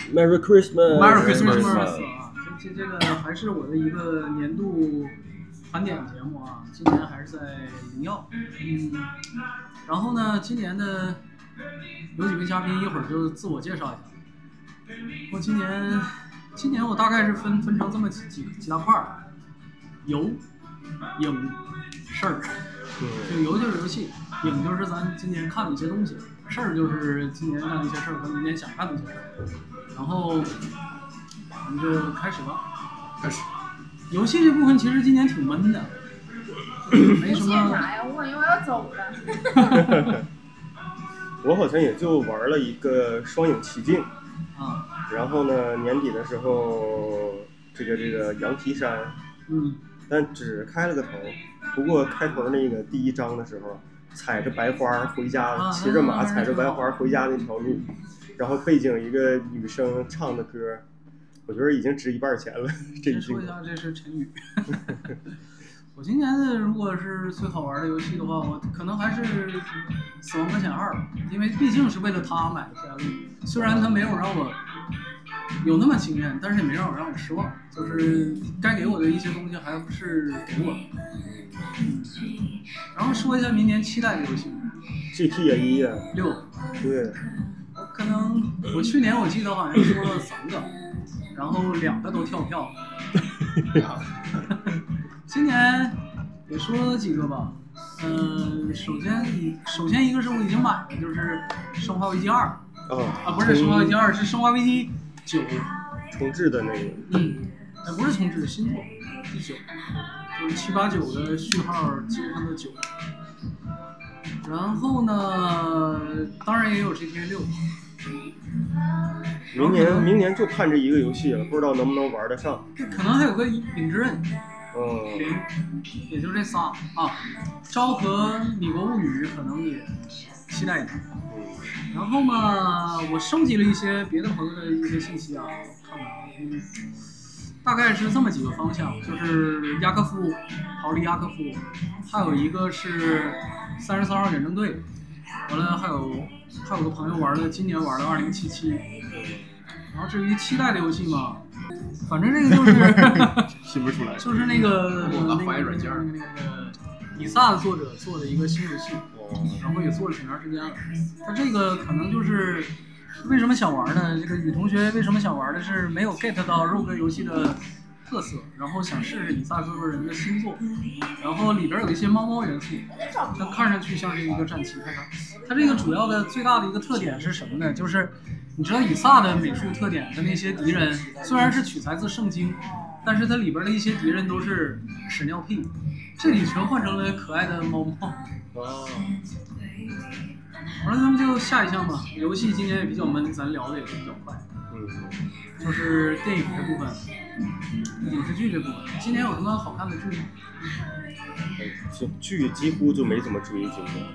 Merry Christmas，Merry Christmas 啊！这个还是我的一个年度盘点节目啊，今年还是在灵耀，然后呢，今年的有几位嘉宾一会儿就自我介绍一下。我今年我大概是分成这么几大块儿，游、影、事儿。就游就是游戏，影就是咱今年看的一些东西，事儿就是今年干的一些事儿和明年想干的一些事儿。然后我们就开始吧。 开始。 游戏这部分其实今年挺闷的，没什么。 啥呀？我以为我要走了。 我好像也就玩了一个双影奇境啊。 然后呢，年底的时候，这个羊蹄山，但只开了个头。不过开头那个第一章的时候，踩着白花回家，骑着马踩着白花回家那条路，然后背景一个女生唱的歌，我觉得已经值一半钱了。 先说一下，这是陈宇。我今年的如果是最好玩的游戏的话，我可能还是《死亡搁浅2》，因为毕竟是为了它买的 PS， 虽然它没有让我有那么惊艳，但是也没让我失望，就是该给我的一些东西还是给我。然后说一下明年期待的游戏 ，GTA 呀 ，6， 对， 可能我去年我记得好像说了3个，然后2个都跳票。今年也说了几个吧，首先一个是我已经买的，就是《生化危机2》不是《生化危机2》，是《生化危机9》 重置的那个， 不是重置，新作第9。就是7、8、9的序号接上的9，然后呢，当然也有 GTA 6。 明年就盼这一个游戏了，不知道能不能玩得上。 可能还有个领之刃，也就这仨啊。昭和米国物语可能也期待一下。然后嘛，我收集了一些别的朋友的一些信息啊，看看大概是这么几个方向，就是雅科夫、逃离雅科夫，还有一个是33号远征队，完了还有个朋友今年玩了2077。然后至于期待的游戏嘛，反正这个就是听不出来， 就是那个怀疑软件那个以撒的作者做的一个新游戏，然后也做了挺长时间了。他这个可能就是为什么想玩呢？这个女同学为什么想玩的是没有 get 到肉鸽游戏的特色，然后想试试以撒制作人的新作，然后里边有一些猫元素，它看上去像是一个战旗。它这个主要的最大的一个特点是什么呢？就是你知道以撒的美术特点的那些敌人虽然是取材自圣经，但是它里边的一些敌人都是屎尿屁，这里全换成了可爱的猫。好了，咱们就下一项吧。游戏今年也比较闷，咱聊的也比较快。就是电影这部分，影视剧这部分，今年有什么好看的剧吗？ 剧几乎就没怎么追，今年。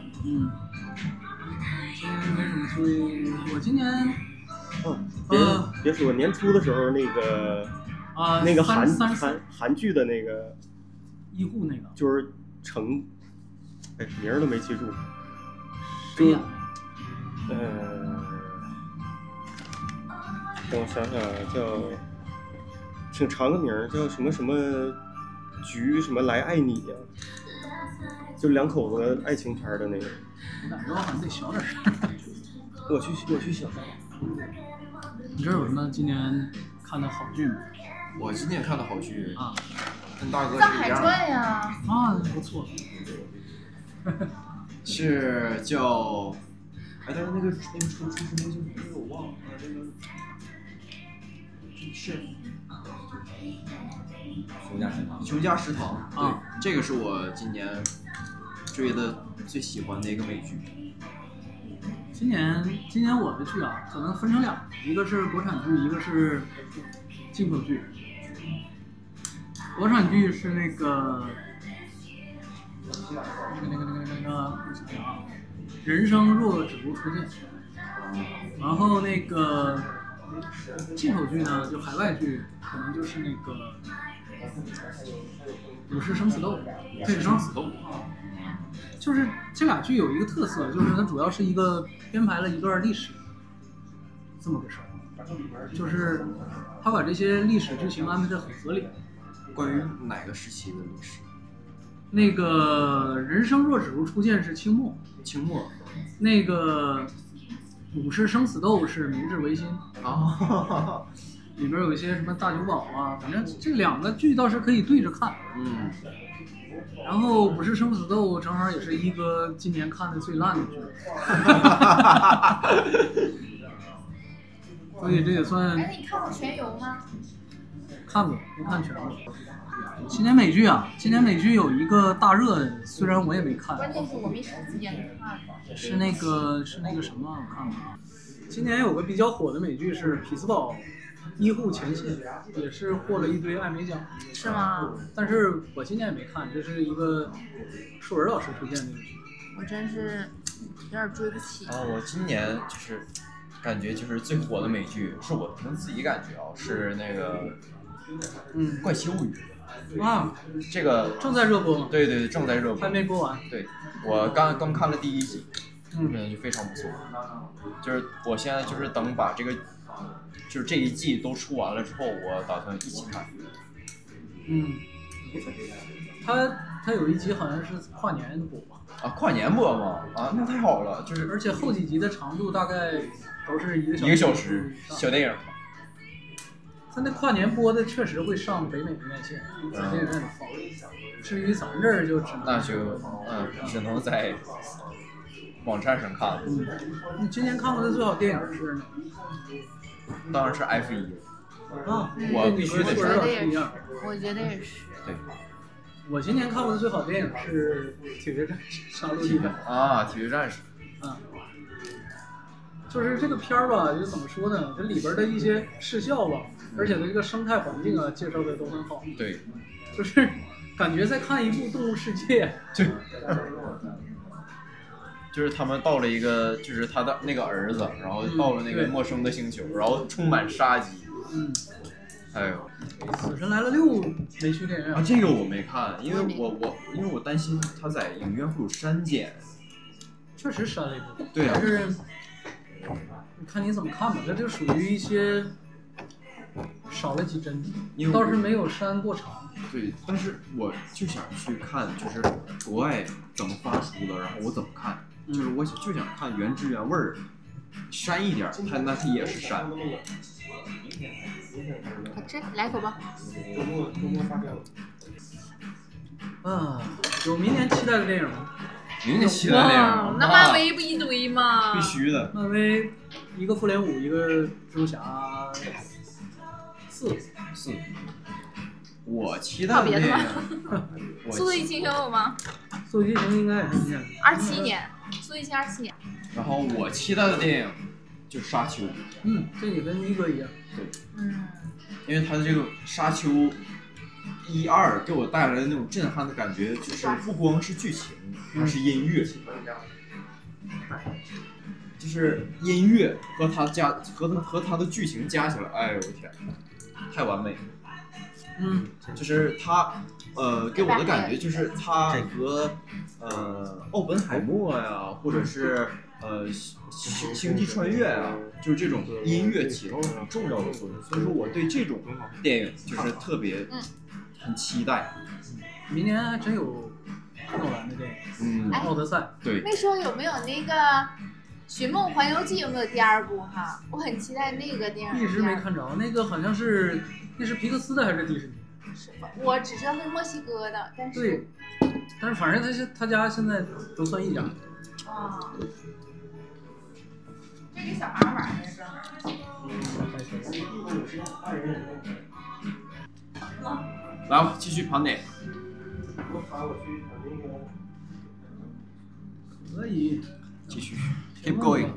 今年没怎么追。我今年， 别说年初的时候那个韩剧的那个医护那个， 就是名儿都没记住。 谁呀？ 让我想想，叫挺长个名儿，叫什么什么局什么来爱你呀，就2口子爱情片的那个。 我感觉我好像得小点声。 我去想。 你这有什么今年看的好剧吗？ 我今年看的好剧啊， 跟大哥是一 《藏海样传》呀。 不错。 是叫，但是那个出名名字我忘了，那个是熊家食堂啊，这个是我今年追的最喜欢的一个美剧。 今年我的剧啊，可能分成2个，一个是国产剧，一个是进口剧。国产剧是那个人生若只如初见，然后那个进口剧呢，就海外剧，可能就是那个有事生死斗，对，生死斗。就是这俩剧有一个特色，就是它主要是一个编排了一段历史，这么个事儿。 就是他把这些历史剧情安排得很合理。 关于哪个时期的历史？ 那个人生若只如初见是清末， 清末。 那个武士生死斗是明治维新啊。 里边有一些什么大久保啊，反正这两个剧倒是可以对着看。然后武士生死斗正好也是一哥今年看的最烂的剧。所以这也算。 哎，你看过全游吗？ 看过，没看全部。今年美剧啊，今年美剧有一个大热的，虽然我也没看。 关键是我没时间看。 是那个什么，我看看啊。今年有个比较火的美剧是《匹兹堡医护前线》，也是获了一堆艾美奖。 是吗？ 但是我今年也没看，这是一个树文老师推荐的剧。 我真是有点追不起。 我今年就是感觉就是最火的美剧，是我可能自己感觉是那个怪奇物语。这个正在热播吗？ 对对对，正在热播， 还没播完。 对，我刚看了第1集，就非常不错。就是我现在就是等把这个，就是这一季都出完了之后，我打算一起看。 他有一集好像是跨年播啊，跨年播吗？啊，那太好了，就是而且后几集的长度大概都是1个小时小电影。 他那跨年播的确实会上北美的院线，在电影院里放。至于咱这儿就只能在网站上看。 你今年看过的最好电影是哪？ 当然是 F1。 我必须得说。 我觉得也是。 对。 我今年看过的最好电影是《体育战士：杀戮地带》 体育战士。 就是这个片儿吧，就怎么说呢？它里边的一些视效吧，而且它这个生态环境啊，介绍的都很好。 对， 就是感觉在看一部《动物世界》。 对。就是他们到了一个，就是他的那个儿子，然后到了那个陌生的星球，然后充满杀机。哎呦， 死神来了6没去电影院这个我没看，因为我担心他在影院会有删减。 确实删了一部。 对啊。 但是你看你怎么看吧，这就属于一些少了几帧，倒是没有删过长。 对，但是我就想去看，就是国外怎么发出的，然后我怎么看，就是我就想看原汁原味儿，删一点，它也是删。 这来口吧。 有明年期待的电影吗？ 明年期待的电影？ 那漫威不一堆吗？ 必须的。 漫威一个复联5，一个蜘蛛侠4。 我期待的电影。 速度与激情有吗？ 速度与激情应该也是今年。 27年，速度与激情27年。 然后我期待的电影就是《沙丘》。 这也跟一哥一样。 对。因为他的这个《沙丘》1、2给我带来的那种震撼的感觉，就是不光是剧情，还是音乐。就是音乐和他的剧情加起来，哎呦我天，太完美了。就是他给我的感觉就是他和奥本海默呀，或者是星际穿越啊，就是这种音乐起到很重要的作用。所以说我对这种电影就是特别很期待。 明年还真有诺兰的电影，奥德赛。 对。 没说有没有那个《寻梦环游记》有没有第2部哈？我很期待那个电影。 一直没看着，那个好像是那是皮克斯的还是迪士尼？ 我只知道是墨西哥的，但是对，但是反正他家现在都算一家。 这给小孩玩的专门。来吧，继续盘点。 可以， 继续 ，keep going。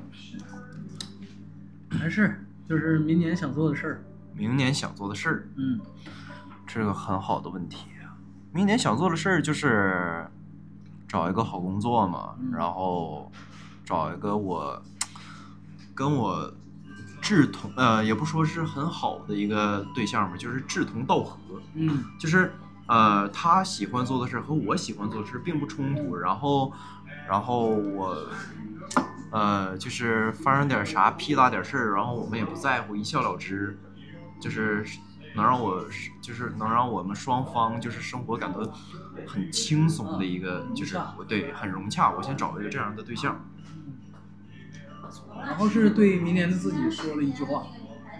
还是就是明年想做的事儿。 明年想做的事儿，这是个很好的问题。明年想做的事儿就是找一个好工作嘛，然后找一个跟我志同，也不说是很好的一个对象吧，就是志同道合。就是他喜欢做的事和我喜欢做的事并不冲突，然后就是发生点啥屁大点事儿，然后我们也不在乎，一笑了之，就是能让我们双方就是生活感到很轻松的一个，就是对很融洽。我想找一个这样的对象。 然后是对明年的自己说了一句话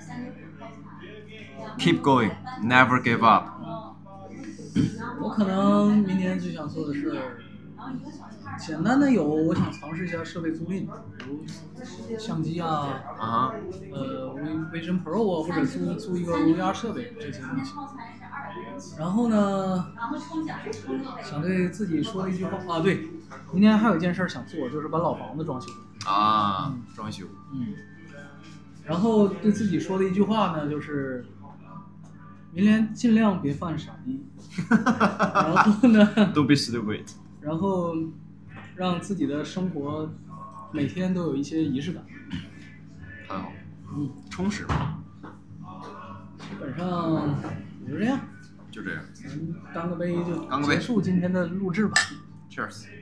：Keep going, never give up。 我可能明年最想做的是，简单的我想尝试一下设备租赁，比如相机啊，Vision Pro 啊，或者租一个 VR 设备这些东西。然后呢，想对自己说一句话啊，对，明年还有一件事想做，就是把老房子装修。 装修。 然后对自己说的一句话呢，就是明年尽量别犯傻逼。然后呢 Don't be stupid。 然后让自己的生活每天都有一些仪式感。 很好。充实。 基本上也就这样。 就这样。 干个杯就结束今天的录制吧。 Cheers。